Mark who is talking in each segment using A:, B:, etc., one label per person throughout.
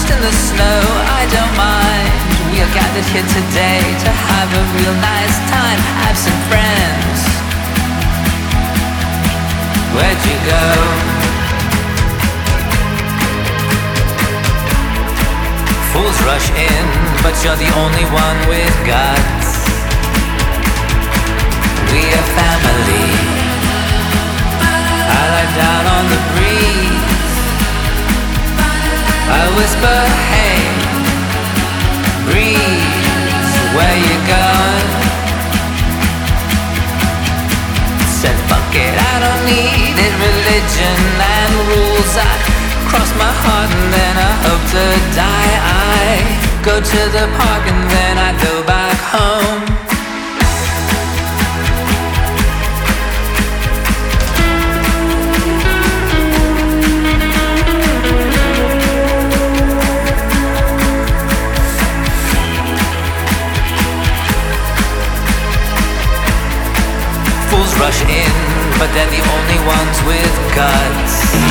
A: lost in the snow, I don't mind. We are gathered here today to have a real nice time. Absent friends, where'd you go? Fools rush in, but you're the only one with guts. We are family. I lie down on the breeze. I whisper, hey, breeze, where you going? Said fuck it, I don't need it. Religion and rules, I cross my heart and then I hope to die. I go to the park and then I go back home. Fools rush in, but they're the only ones with guts.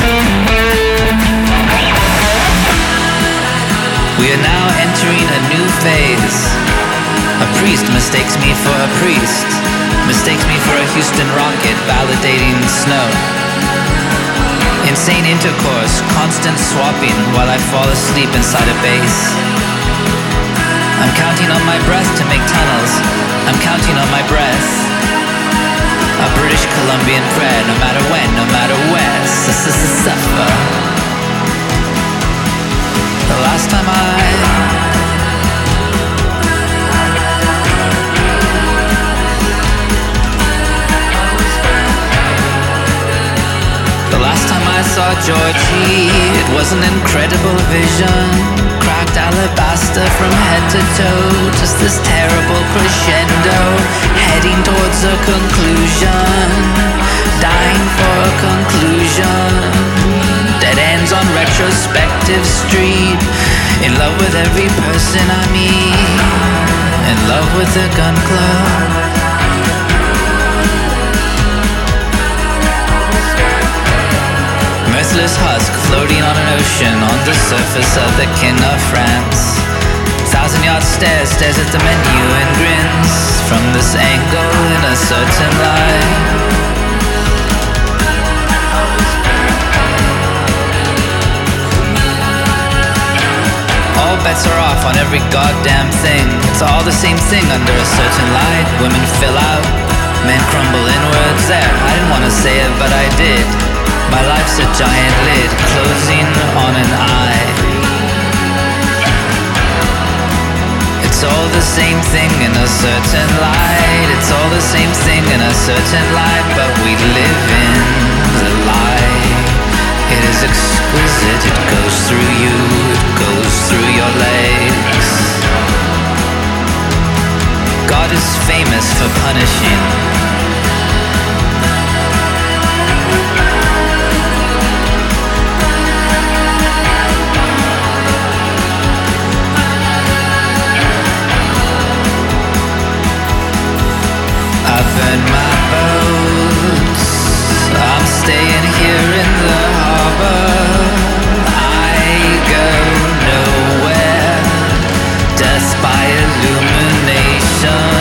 A: We are now entering a new phase. A priest mistakes me for a priest, mistakes me for a Houston rocket validating snow. Insane intercourse, constant swapping while I fall asleep inside a base. I'm counting on my breath to make tunnels. I'm counting on my breath. A British Columbian prayer, no matter when, no matter where. Suffer. The last time I saw Georgie, it was an incredible vision. Cracked alabaster from head to toe, just this terrible crescendo, heading towards a conclusion, dying for a conclusion. Dead ends on retrospective street. In love with every person I meet. In love with the gun club. Merciless husk floating on an ocean on the surface of the kin of France. 1,000-yard stare stares at the menu and grins from this angle in a certain light. All bets are off on every goddamn thing. It's all the same thing under a certain light. Women fill out, men crumble inwards. There, I didn't want to say it, but I did. My life's a giant lid, closing on an eye. It's all the same thing in a certain light. It's all the same thing in a certain light, but we live in the light. It is exquisite, it goes through you, it goes through your legs. God is famous for punishing. I burn my boats, I'm staying here in the harbor. I go nowhere, death by illumination.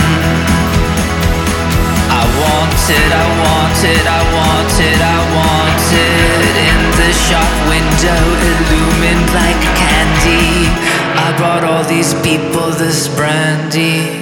A: I want it, I want it, I want it, I want it. In the shop window, illumined like candy. I brought all these people this brandy.